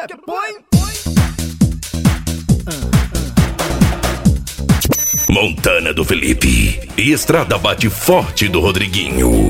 Montana do Felipe e Estrada Bate Forte do Rodriguinho.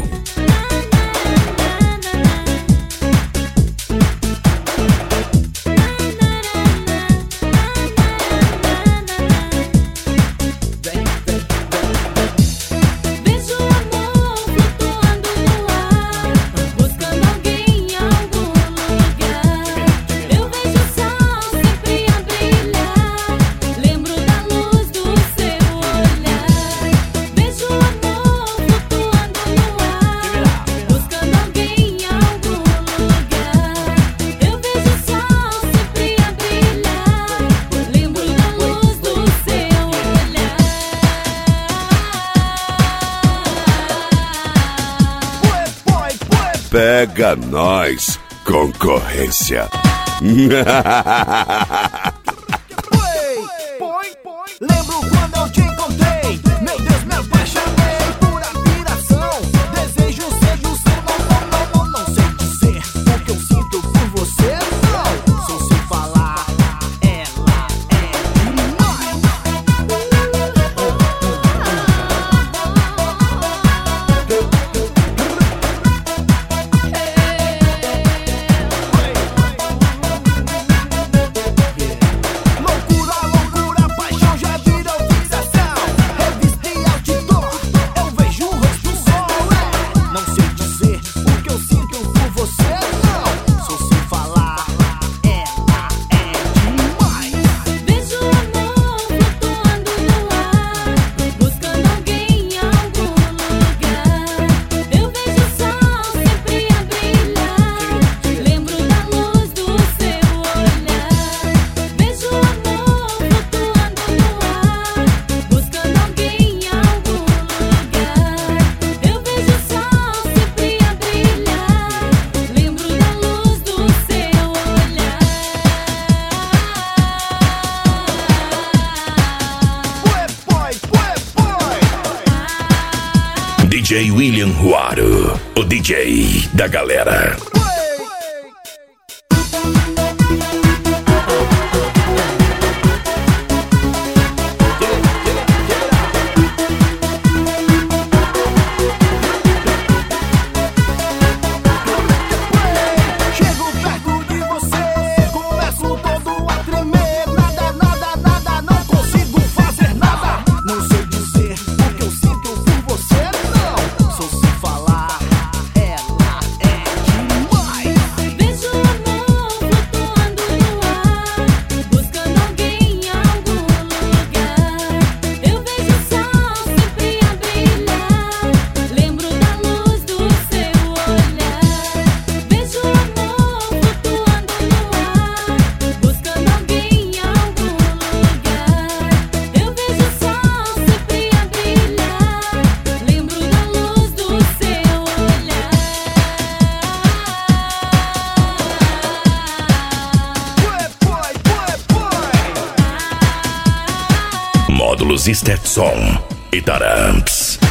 Pega nós, concorrência. Lembro quando eu te encontrei, meu Deus, me apaixonei por admiração. Desejo seja o seu, não sei dizer o que eu sinto por você, não. Só sei falar, ela é demais. DJ William Huaro, o DJ da galera. Chego perto de você, começo todo a tremer. Nada, não consigo fazer nada. Não sei dizer o que eu sinto por você, não. Só sei falar, ela é demais. Vejo amor flutuando no ar, buscando alguém em algum lugar. Eu vejo o sol sempre a brilhar, lembro da luz do seu olhar. Vejo amor flutuando no ar, buscando alguém em algum lugar. Eu vejo o sol sempre a brilhar, lembro da luz do seu olhar. Módulos Stetson e Taramps.